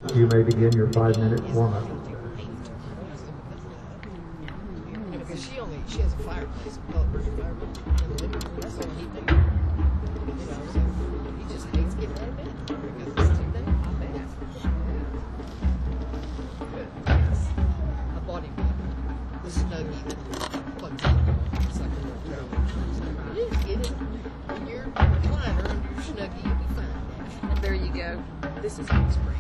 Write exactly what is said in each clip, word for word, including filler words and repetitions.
You may begin your five-minute warm-up. Because she only she has a fireplace, a public fireplace in the living room. That's all he thinks. You know, so he just hates getting out of bed because it's too late. I bet. Good. Yes. I bought him the Snuggie that plugs in. It's like a little pillow. You just get it in your recliner under your Snuggie. You'll be fine. And there you go. This is Big Spring.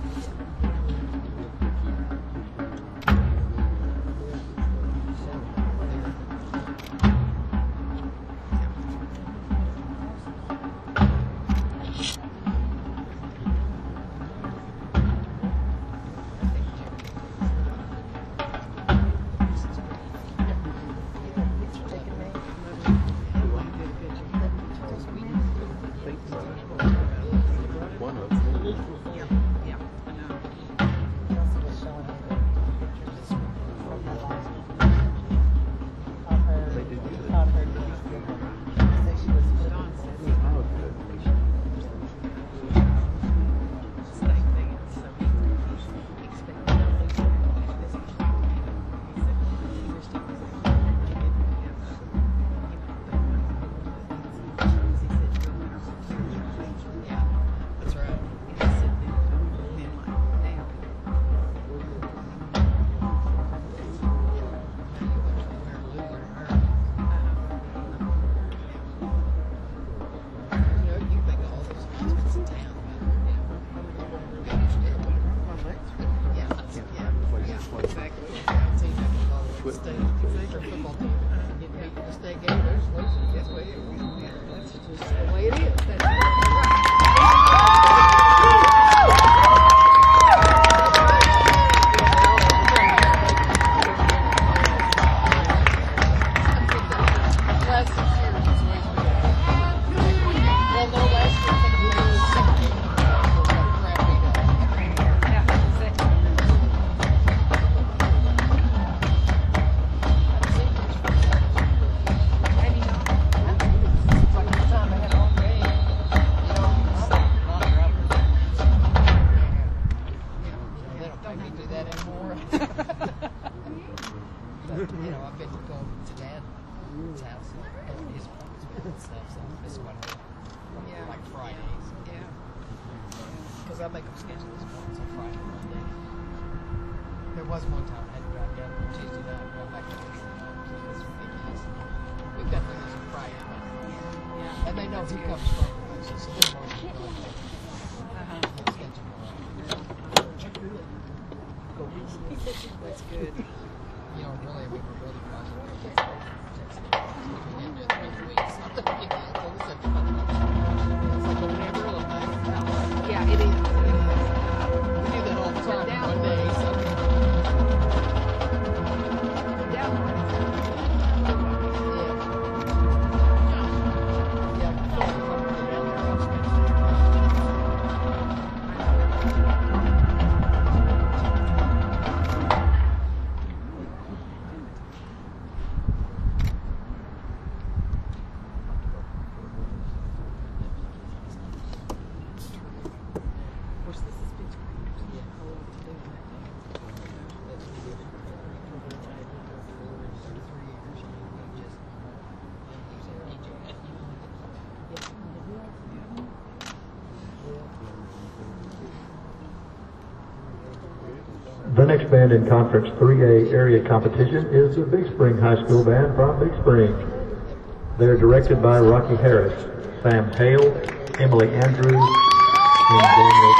The next band in Conference three A area competition is the Big Spring High School Band from Big Spring. They're directed by Rocky Harris, Sam Hale, Emily Andrews, and Daniel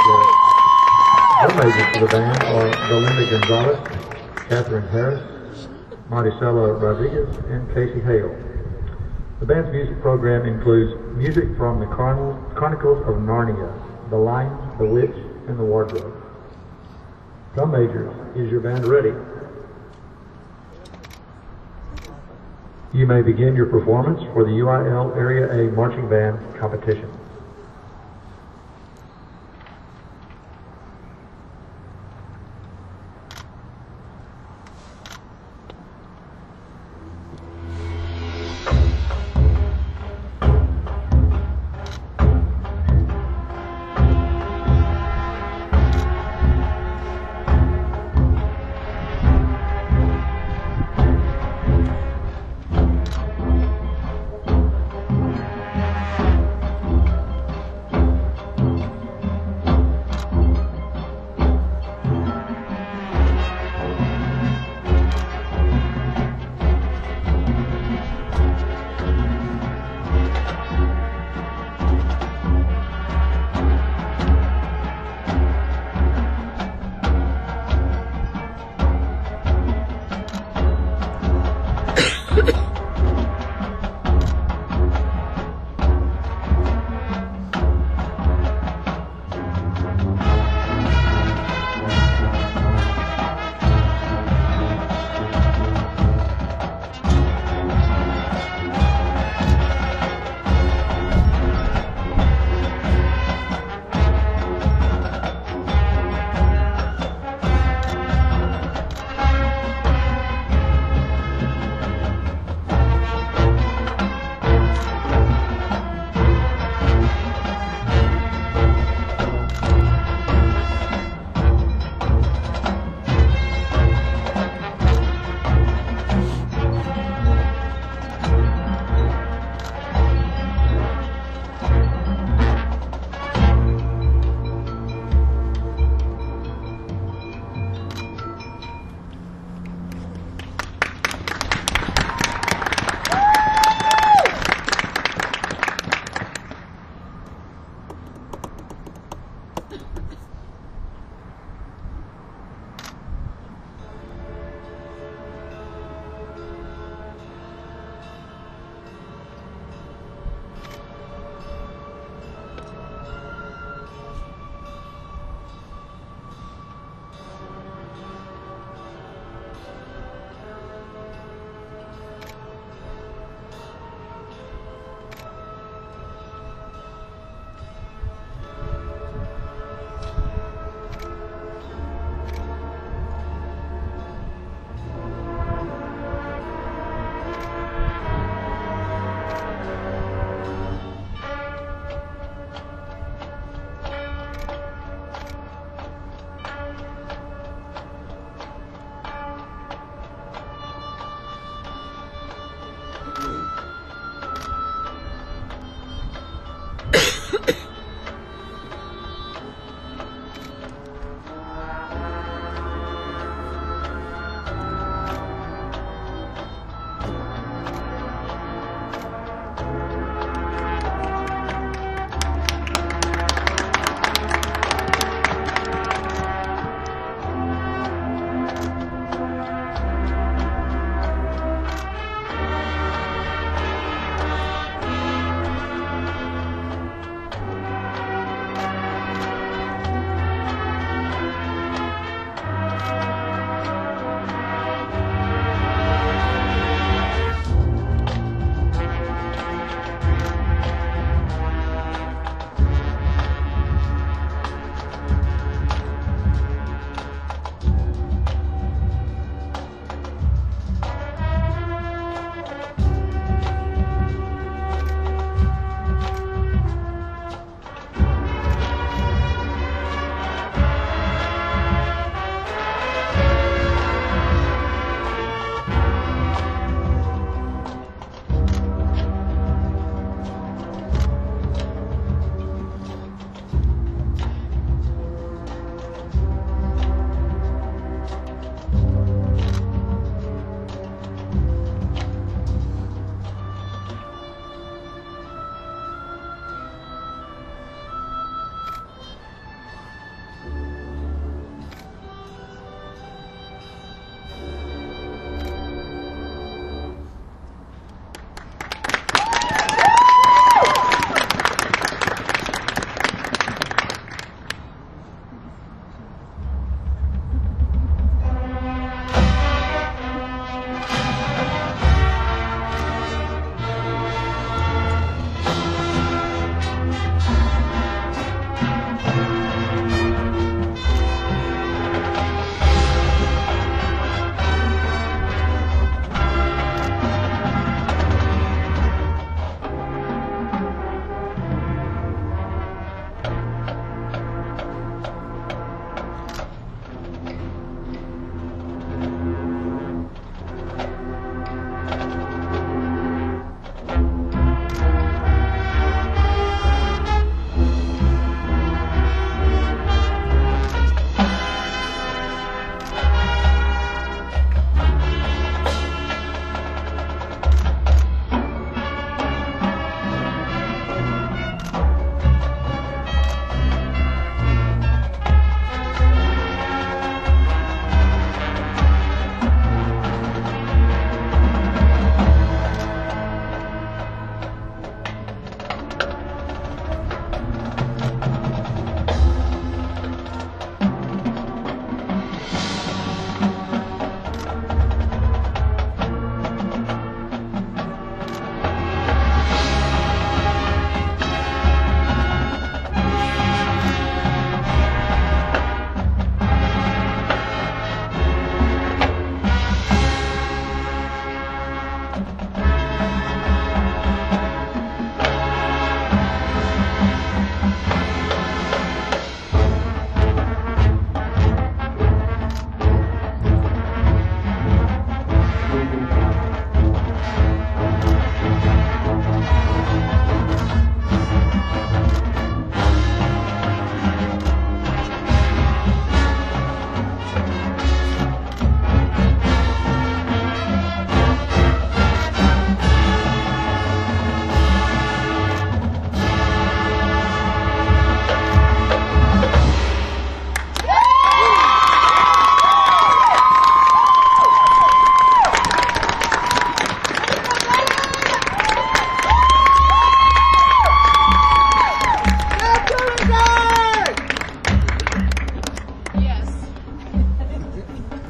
Garrett. Drum majors for the band are Belinda Gonzalez, Catherine Harris, Maricela Rodriguez, and Casey Hale. The band's music program includes music from the Chronicles of Narnia, The Lion, the Witch, and the Wardrobe. Drum majors, is your band ready? You may begin your performance for the U I L Area A Marching Band competition.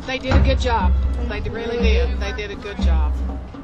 They did a good job. They really did. They did a good job.